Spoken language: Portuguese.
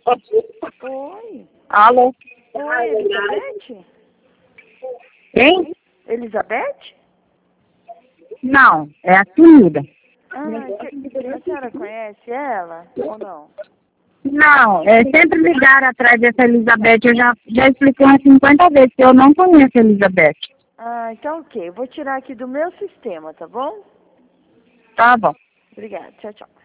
Oi. Alô? Oi, Elizabeth? Quem? Elizabeth? Não, é a sumida. A senhora conhece ela ou não? Não, sempre ligaram atrás dessa Elizabeth. Eu já expliquei umas 50 vezes que eu não conheço a Elizabeth. Então ok. Eu vou tirar aqui do meu sistema, tá bom? Tá bom. Obrigada. Tchau, tchau.